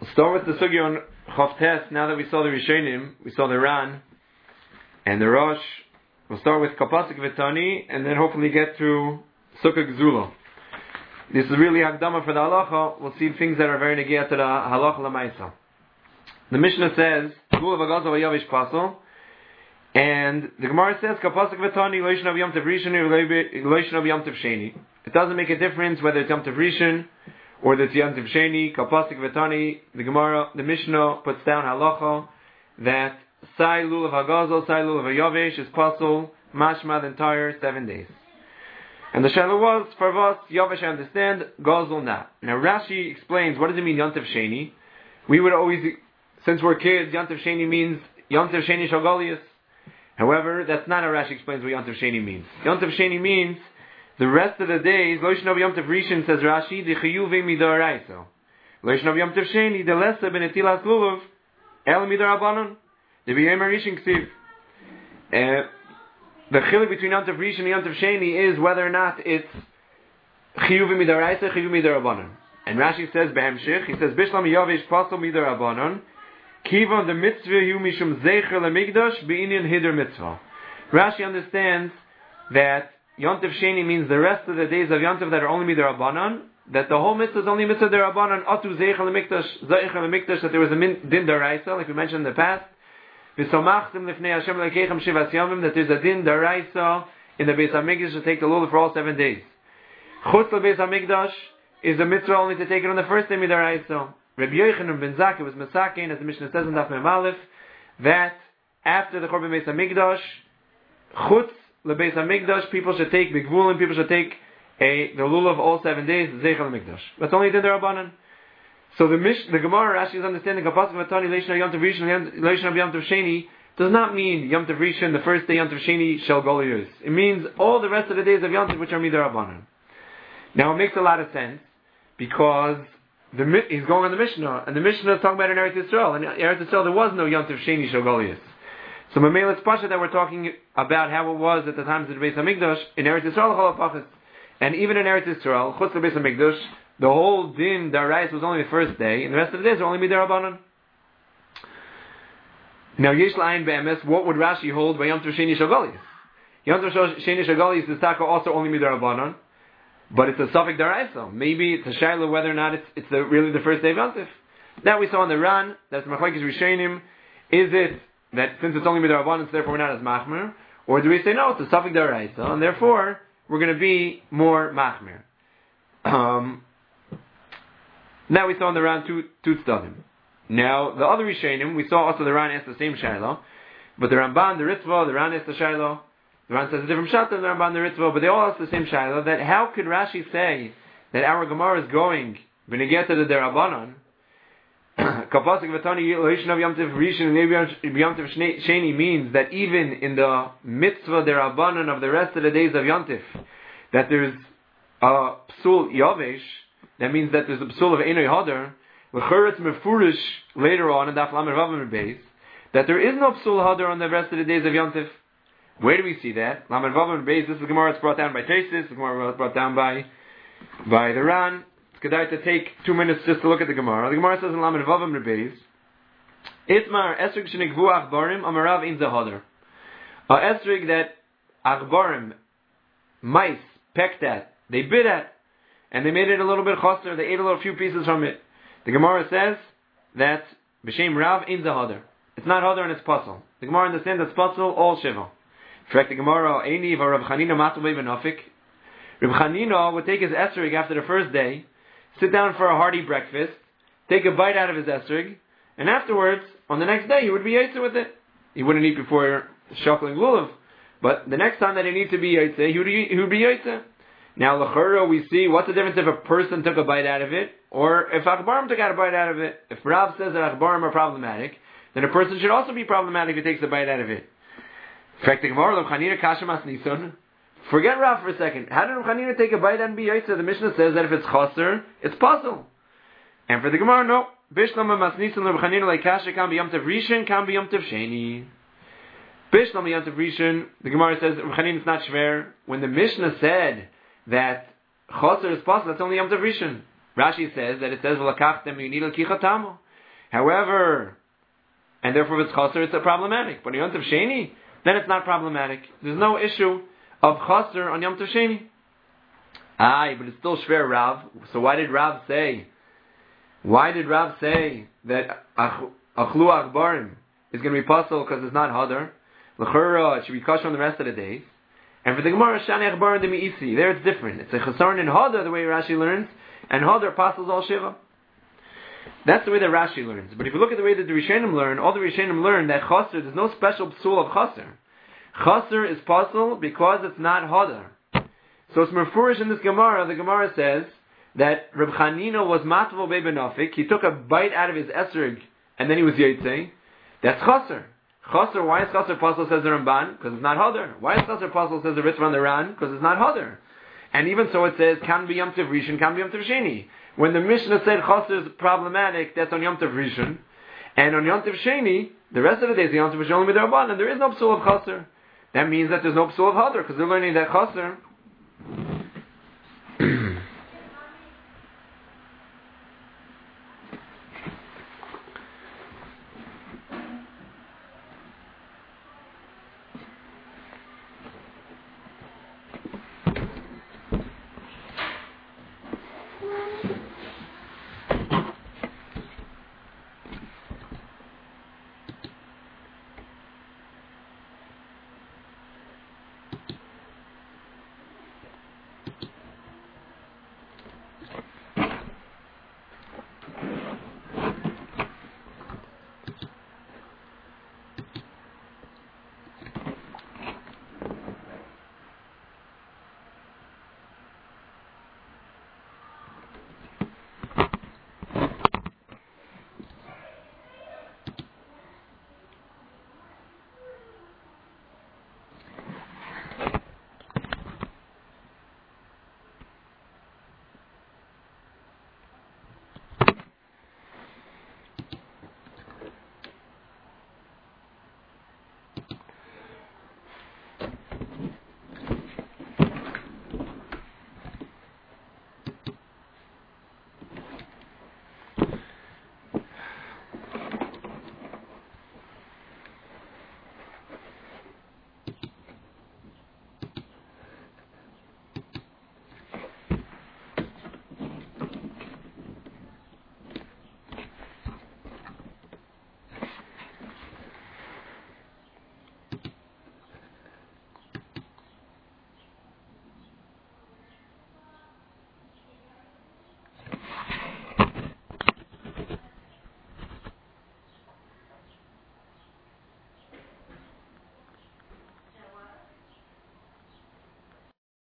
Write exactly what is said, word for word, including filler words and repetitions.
We'll start with the Sugya on Chavtes. Now that we saw the Rishonim, we saw the Ran and the Rosh. We'll start with Kapasik V'Tani and then hopefully get to Sukkah Gzula. This is really Hagdama for the Halacha. We'll see things that are very negiyah to the Halacha L'Maisa. The Mishnah says, Gula V'Gaza V'Yavish Pasel, and the Gemara says, Kapasik V'Tani Loishna V'Yom Tev Rishon Loishna V'Yom Tev Sheni. It doesn't make a difference whether it's Yom Tev Rishon or the Yom Tev Sheni. Kapasik V'Tani, the Gemara, the Mishnah puts down Halacha that Sai Lulav Hagazel, Sai Lulav Hayavish is Pasel, Mashma the entire seven days. And the Shaila was, for us, Yavish I understand, Gazel not. Now Rashi explains, what does it mean Yom Tev Sheni? We would always, since we're kids, Yom Tev Sheni means Yom Tev Sheni Shagalius. However, that's not how Rashi explains what Yom Tev Sheni means. Yom Tev Sheni means the rest of the days, Loishnav Yom Tev Rishon, says Rashi, the Chiyuve Midoraisa. Loishnav Yom Tev Sheni, the Lesa Benetilas Lulav, El Midarabanon. The B'yem Rishon Ksiv. Uh, the chiluk between Yom Tev Rishon and Yom Tev Sheni is whether or not it's Chiyuv Midaraisa, Chiyuv Midarabanon. And Rashi says Behemshich, he says Bishlam Yavish Pasal Midarabanon, Kiva the Mitzvah Hu Mishum Zecher LeMikdash Be'inyan Hider Mitzvah. Rashi understands that Yom Tev Sheni means the rest of the days of Yom Tev that are only Midarabanon, that the whole mitzvah is only Mitzvah Derabanon, Atu Zecher LeMikdash, Zecher LeMikdash, that there was a Din Daraisa, like we mentioned in the past. That there's a din daraisa in the Beis Hamikdash to take the lulav for all seven days. Chutz Beis Hamikdash is a mitzvah only to take it on the first day midaraisa. Rabbi Yochanan ben Zakkai was Masakin, as the Mishnah says in Daf Mem Aleph, that after the Korban Beis Hamikdash, Chutz Beis Hamikdash, people should take Bigvulim, people should take a the lulav all seven days, Zeichel Hamikdash. That's only din derabanan. So the Mish, the Gemara Rashi is understanding Kapasik V'Tani Leishna Yom Tev Rishon Leishna Yom Tev Sheni does not mean Yom Tev Rishon the first day Yom Tev Sheni Shel Golius. It means all the rest of the days of Yom Tev which are Midarabanan. Now it makes a lot of sense because the he's going on the Mishnah and the Mishnah is talking about in Eretz Yisrael, and in Eretz Yisrael there was no Yom Tev Sheni Shel Golius. So Mamela it's Pasha that we're talking about how it was at the times of the Beis Hamikdash in Eretz Yisrael Chol HaPachas, and even in Eretz Yisrael Chutz Beis Hamikdash. The whole din darais was only the first day, and the rest of the days are only midarabanan. Now, yesh la'ayin be'emes, what would Rashi hold by Yom Tov Sheni Shagalis? Yom Tov Sheni Shagalis is taka also only midarabanan, but it's a suffix daraisa. Maybe it's a shayla whether or not it's it's the, really the first day of Yom Tov. Now we saw on the Ran that's machlekes rishonim. Is it that since it's only midarabanan, so therefore we're not as machmer, or do we say no, it's a suffix daraisa, and therefore we're going to be more machmer? Um. Now we saw in the Ran two two tzadim. Now the other Rishonim, we saw also the Ran asked the same shayla, but the Ramban, the Ritva, the Ran asked the shayla. The Ran says a different shot than the Ramban, the Ritva, but they all asked the same shayla. That how could Rashi say that our Gemara is going v'negeta to the Derabanan? Kapasik V'Tani Loishnav Yom Tev Rishon Yom Tev Sheni means that even in the mitzvah Derabanan of the rest of the days of Yom Tev, that there's a psul yavesh. That means that there's a psul of Einoi Hadar, l'churetz mefurish later on in Daf Lamed Vav Amud Beis, that there is no psul Hadar on the rest of the days of Yom Tov. Where do we see that? Lamed Vav Amud Beis. This is the Gemara that's brought down by Teisus. The Gemara was brought down by by the Ran. It's kedai to take two minutes just to look at the Gemara. The Gemara says in Lamed Vav Amud Beis, Itmar esrig shenigvu achbarim amarav in zahadar. A esrig that achbarim, mice, pecked at, they bit at. And they made it a little bit chaser. They ate a little few pieces from it. The Gemara says that b'shem Rav in the hadar. It's not hadar and it's pasal. The Gemara understands that's pasal all shiva. In fact, the Gemara Einiv or Rav Chanina Matubei Benafik. Rav Chanina would take his esrog after the first day, sit down for a hearty breakfast, take a bite out of his esrog, and afterwards, on the next day, he would be yaitze with it. He wouldn't eat before shuckling lulav, but the next time that he needs to be yaitze, he would he would be yaitze. Now, l'chura, we see, what's the difference if a person took a bite out of it, or if Achbarim took out a bite out of it? If Rav says that Achbarim are problematic, then a person should also be problematic if he takes a bite out of it. In fact, the Gemara, Rav Chanina Kasha Mas Nisun, forget Rav for a second. How did Rav Chanina take a bite and be yaitze? The Mishnah says that if it's chaser, it's possible. And for the Gemara, no. Bishlam Mas Nisun, Rav Chanina like Kasha can be Yom Tev Rishon, can be Yom Tev Sheni. Bishlam Yom Tev Rishon, the Gemara says, Rav Chanina is not shver. When the Mishnah said that chaser is possible, that's only Yom Tov Rishon. Rashi says that it says v'lakachtem yunid al kichatamo. However, and therefore if it's chaser, it's a problematic. But on Yom Tov Sheni, then it's not problematic. There's no issue of chaser on Yom Tov Sheni. Aye, but it's still shver Rav. So why did Rav say? Why did Rav say that achlu achbarim is going to be possible because it's not hadar? L'chura, it should be kosher on the rest of the days. And for the Gemara, shani achbarim de mi'isi. There it's different. It's a chasaron in hadar, the way Rashi learns, and hadar apostles all shiva. That's the way that Rashi learns. But if you look at the way that the Rishonim learn, all the Rishonim learn that chaser, there's no special psul of chaser. Chaser is possible because it's not hadar. So it's mefurish in this Gemara. The Gemara says that Reb Chanina was matvo bebenafik. He took a bite out of his esrog and then he was yaitze. That's chaser. Chaser. Why is chaser possible? Says the Ramban because it's not hadar. Why is chaser possible? Says the Ritva on the Ran because it's not hadar. And even so, it says can be Yom Tov Rishon, can be Yom Tov Sheni. When the Mishnah said chaser is problematic, that's on Yom Tov Rishon, and on Yom Tov Sheni, the rest of the days Yom Tov Rishon only midrabanan, and there is no psul of chaser. That means that there's no psul of hadar because they're learning that chaser